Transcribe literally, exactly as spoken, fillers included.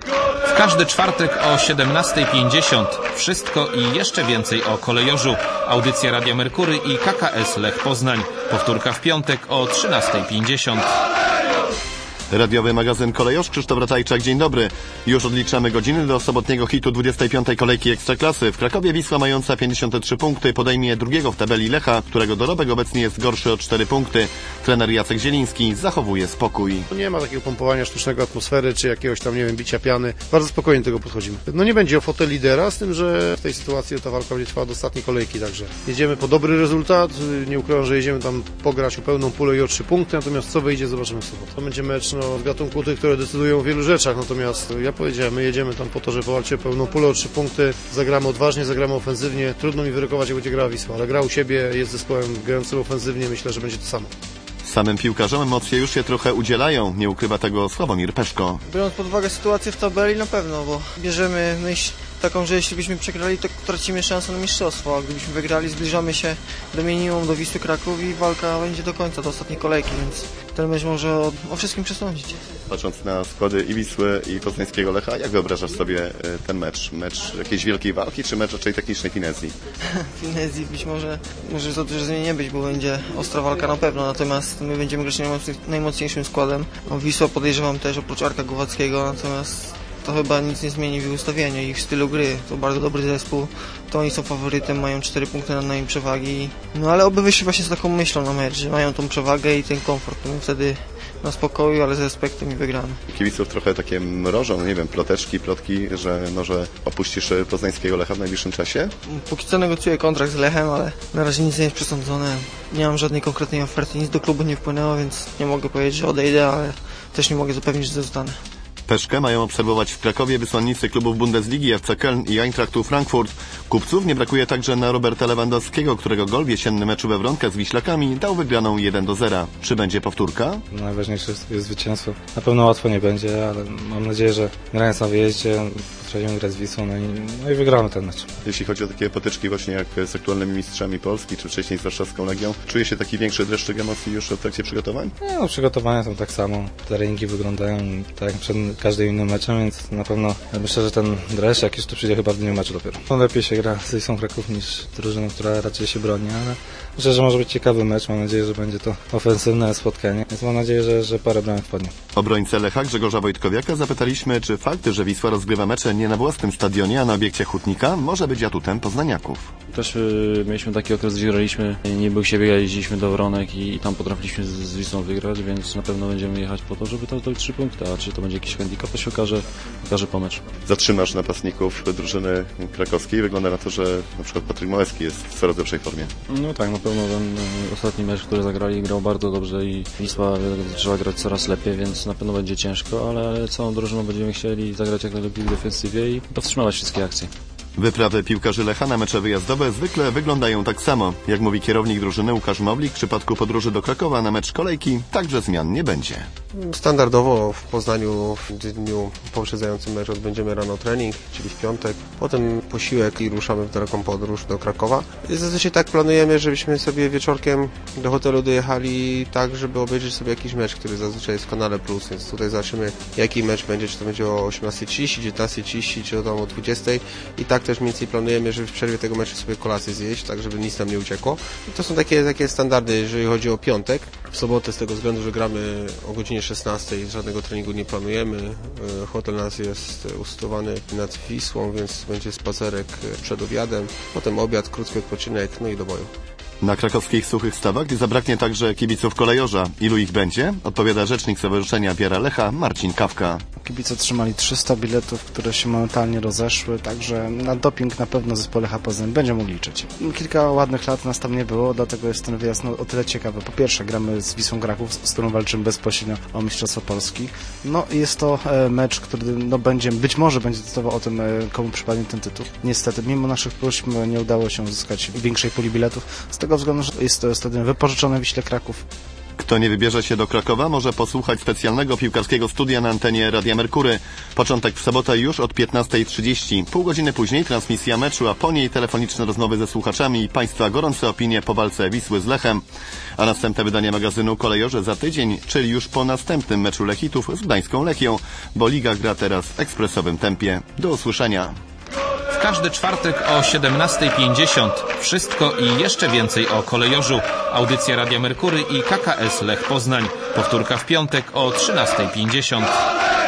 W każdy czwartek o siedemnasta pięćdziesiąt wszystko i jeszcze więcej o kolejorzu. Audycja Radia Merkury i K K S Lech Poznań. Powtórka w piątek o trzynasta pięćdziesiąt. Radiowy magazyn Kolejorz, Krzysztof Ratajczak, dzień dobry. Już odliczamy godziny do sobotniego hitu dwudziestej piątej kolejki Ekstraklasy. W Krakowie Wisła mająca pięćdziesiąt trzy punkty podejmie drugiego w tabeli Lecha, którego dorobek obecnie jest gorszy o cztery punkty. Trener Jacek Zieliński zachowuje spokój. Nie ma takiego pompowania sztucznego atmosfery, czy jakiegoś tam, nie wiem, bicia piany. Bardzo spokojnie do tego podchodzimy. No nie będzie o fotel lidera, z tym, że w tej sytuacji ta walka będzie trwała do ostatniej kolejki, także jedziemy po dobry rezultat. Nie ukrywam, że jedziemy tam pograć o pełną pulę i o trzy punkty, natomiast co wyjdzie, zobaczymy w sobotę. To będzie mecz no, z gatunku tych, które decydują o wielu rzeczach, natomiast ja powiedziałem, my jedziemy tam po to, żeby walczyć o pełną pulę, o trzy punkty, zagramy odważnie, zagramy ofensywnie, trudno mi wyrokować, jak będzie grała Wisła, ale gra u siebie, jest zespołem grającym ofensywnie, myślę, że będzie to samo. Samym piłkarzom emocje już się trochę udzielają, nie ukrywa tego Sławomir Peszko. Biorąc pod uwagę sytuację w tabeli, na pewno, bo bierzemy myśl taką, że jeśli byśmy przegrali, to tracimy szansę na mistrzostwo, a gdybyśmy wygrali, zbliżamy się do minimum, do Wisły Kraków i walka będzie do końca, do ostatniej kolejki, więc ten mecz może o, o wszystkim przesądzić. Patrząc na składy i Wisły, i poznańskiego Lecha, jak wyobrażasz sobie ten mecz? Mecz jakiejś wielkiej walki, czy mecz raczej technicznej finezji? Finezji być może, może za dużo nie być, bo będzie ostra walka na pewno, natomiast my będziemy grać najmocniejszym składem. A Wisła podejrzewam też oprócz Arka Głowackiego, natomiast to chyba nic nie zmieni w ich ustawieniu i w stylu gry. To bardzo dobry zespół, to oni są faworytem, mają cztery punkty nad nami przewagi. No ale oby wyszli właśnie z taką myślą na mecz, że mają tą przewagę i ten komfort. To my wtedy na spokoju, ale z respektem i wygramy. Kibiców trochę takie mrożą, nie wiem, ploteczki, plotki, że może opuścisz poznańskiego Lecha w najbliższym czasie? Póki co negocjuję kontrakt z Lechem, ale na razie nic nie jest przesądzone. Nie mam żadnej konkretnej oferty, nic do klubu nie wpłynęło, więc nie mogę powiedzieć, że odejdę, ale też nie mogę zapewnić, że zostanę. Peszkę mają obserwować w Krakowie wysłannicy klubów Bundesligi F C Köln i Eintrachtu Frankfurt. Kupców nie brakuje także na Roberta Lewandowskiego, którego gol w jesiennym meczu we Wronkach z Wiślakami dał wygraną jeden do zera. Czy będzie powtórka? Najważniejsze jest zwycięstwo. Na pewno łatwo nie będzie, ale mam nadzieję, że grając na wyjeździe potrafimy grać z Wisłą no i, no i wygramy ten mecz. Jeśli chodzi o takie potyczki właśnie jak z aktualnymi mistrzami Polski, czy wcześniej z warszawską Legią, czuje się taki większy dreszczyk emocji już w trakcie przygotowań? Nie, no przygotowania są tak samo. Treningi wyglądają tak jak przed każdym innym meczem, więc na pewno myślę, że ten dreszcz jakiś to przyjdzie chyba w dniu meczu dopiero. No, lepiej się gra z Wisłą Kraków niż drużyną, która raczej się broni, ale myślę, że może być ciekawy mecz. Mam nadzieję, że będzie to ofensywne spotkanie, więc mam nadzieję, że, że parę bramek wpadnie. Obrońcę Lecha Grzegorza Wojtkowiaka zapytaliśmy, czy fakt, że Wisła rozgrywa mecze nie na własnym stadionie, a na obiekcie Hutnika, może być atutem poznaniaków. Też y, mieliśmy taki okres, gdzie graliśmy, nie był siebie, jeździliśmy do Wronek i, i tam potrafiliśmy z, z Wisłą wygrać, więc na pewno będziemy jechać po to, żeby to zdobyć trzy punkty, a czy to będzie jakiś handicap, to się okaże, okaże po meczu. Zatrzymasz napastników drużyny krakowskiej. Wygląda na to, że na przykład Patryk Małecki jest w coraz lepszej formie. No tak, na pewno ten y, ostatni mecz, który zagrali, grał bardzo dobrze i Wisła zaczęła grać coraz lepiej, więc na pewno będzie ciężko, ale całą drużyną będziemy chcieli zagrać jak najlepiej w defensywie i powstrzymywać wszystkie akcje. Wyprawy piłkarzy Lecha na mecze wyjazdowe zwykle wyglądają tak samo. Jak mówi kierownik drużyny Łukasz Mowlik, w przypadku podróży do Krakowa na mecz kolejki także zmian nie będzie. Standardowo w Poznaniu w dniu poprzedzającym mecz odbędziemy rano trening, czyli w piątek, potem posiłek i ruszamy w daleką podróż do Krakowa. I zazwyczaj tak planujemy, żebyśmy sobie wieczorkiem do hotelu dojechali tak, żeby obejrzeć sobie jakiś mecz, który zazwyczaj jest w Kanale Plus, więc tutaj zobaczymy jaki mecz będzie, czy to będzie o osiemnasta trzydzieści, dziewiętnasta trzydzieści, czy tam o dwudziestej i tak też mniej więcej planujemy, żeby w przerwie tego meczu sobie kolację zjeść, tak żeby nic nam nie uciekło. I to są takie, takie standardy, jeżeli chodzi o piątek. W sobotę z tego względu, że gramy o godzinie szesnastej, żadnego treningu nie planujemy. Hotel nas jest usytuowany nad Wisłą, więc będzie spacerek przed obiadem, potem obiad, krótki odpoczynek, no i do boju. Na krakowskich Suchych Stawach nie zabraknie także kibiców Kolejorza. Ilu ich będzie? Odpowiada rzecznik Stowarzyszenia Wiara Lecha Marcin Kawka. Kibice otrzymali trzysta biletów, które się momentalnie rozeszły, także na doping na pewno zespół Lecha Poznań będzie mógł liczyć. Kilka ładnych lat nas tam nie było, dlatego jest ten wyjazd no, o tyle ciekawy. Po pierwsze gramy z Wisłą Kraków, z którą walczymy bezpośrednio o Mistrzostwo Polski. No i jest to e, mecz, który no, będzie, być może będzie decydował o tym, e, komu przypadnie ten tytuł. Niestety, mimo naszych próśb nie udało się uzyskać większej puli biletów, z tego względu, że jest to stadion wypożyczony w Wiśle Kraków. Kto nie wybierze się do Krakowa, może posłuchać specjalnego piłkarskiego studia na antenie Radia Merkury. Początek w sobotę już od piętnastej trzydzieści. Pół godziny później transmisja meczu, a po niej telefoniczne rozmowy ze słuchaczami i Państwa gorące opinie po walce Wisły z Lechem. A następne wydanie magazynu Kolejorze za tydzień, czyli już po następnym meczu Lechitów z Gdańską Lechią, bo liga gra teraz w ekspresowym tempie. Do usłyszenia. W każdy czwartek o siedemnastej pięćdziesiąt. Wszystko i jeszcze więcej o Kolejorzu. Audycja Radia Merkury i K K S Lech Poznań. Powtórka w piątek o trzynastej pięćdziesiąt.